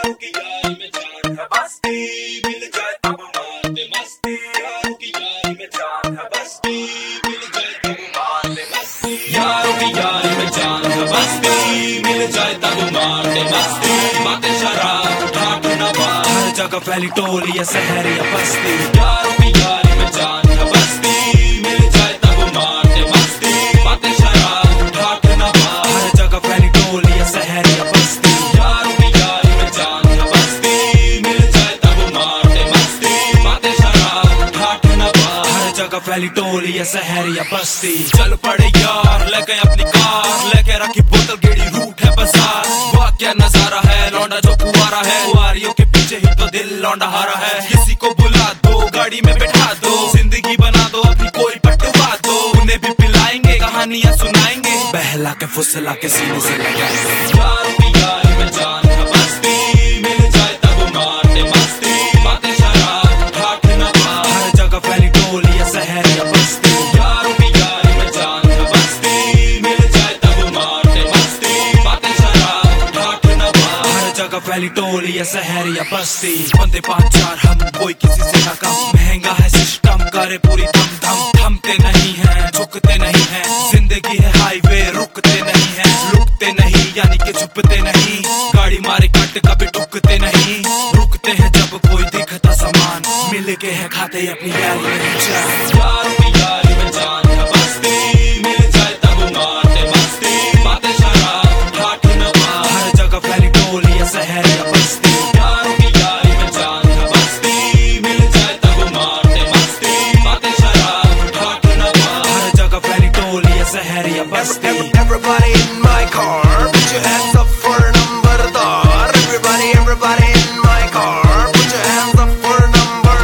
की यारी में जान है बस्ती, मिल जाए तब मारते मस्ती। यारों की यारी में जान है बस्ती, मिल जाए तब मारते मस्ती। यारों की यारी में जान है बस्ती, मिल जाए तब मारते मस्ती। बातें शराब ठाठ नवा, हर जगह फैली टोली है शहर या बस्ती। यारों की यारी में जान है बस्ती, मिल जाए तब मारते मस्ती। बातें शराब ठाठ नवा, हर जगह फैली टोली है शहर या बस्ती। यारों की यारी में जान है बस्ती, मिल जाए तब मारते मस्ती। बातें शराब ठाठ नवा, हर जगह फैली टोली है शहर या बस्ती। चल पड़े यार लेके अपनी कार, लेके रखी बोतल गेड़ी रूट है बाजार। वाह क्या नजारा है, लौंडा जो कुंवारा है, कुंवारियों के पीछे ही तो दिल लौंडा हारा है। किसी को बुला दो, गाड़ी में बैठा दो, जिंदगी बना दो अपनी कोई पटवा दो। उन्हें भी पिलाएंगे, कहानियां सुनाएंगे, बहला के फुसला के सीने से लगाएंगे। यारों की यारी में जान है बस्ती, मिल जाए तब मारते मस्ती। बातें शराब ठाठ नवा, हर जगह फैली टोली है शहर या बस्ती। यारों की यारी में जान है बस्ती, मिल जाए तब मारते मस्ती। बातें शराब ठाठ नवा, हर जगह फैली टोली है शहर या बस्ती। बंदे 5-4 हम, कोई किसी से ना कम, महंगा है सिस्टम, करे पूरी दम दम। थमते नहीं है, झुकते नहीं है, जिंदगी है हाईवे, रुकते नहीं है। रुकते नहीं यानी कि छुपते नहीं, गाड़ी मारे कट कभी टुकते नहीं। रुकते हैं जब कोई दिखता सामान, मिल के है खाते अपनी यारी में जान। यारों की यारी में जान है बस्ती, मिल जाए तब मारते मस्ती। बातें शराब ठाठ नवा, हर जगह फैली टोली है शहर या बस्ती। यारों की यारी में जान है बस्ती, मिल जाए तब मारते मस्ती। बातें शराब ठाठ नवा, हर जगह फैली टोली है शहर या बस्ती। Everybody in my car, put your hands up for Nambardar. Everybody in my car, put your hands up for number।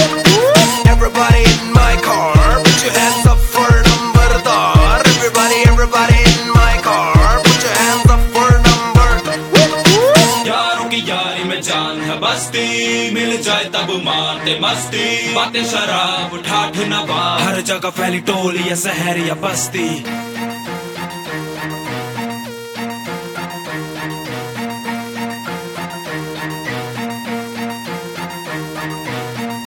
Everybody in my car, put your hands up for Nambardar. Everybody in my car, put your hands up for number। यारों की यारी में जान है बस्ती, मिल जाए तब मारते मस्ती। बातें शराब ठाठ नवा, हर जगह फैली टोली है शहर या बस्ती।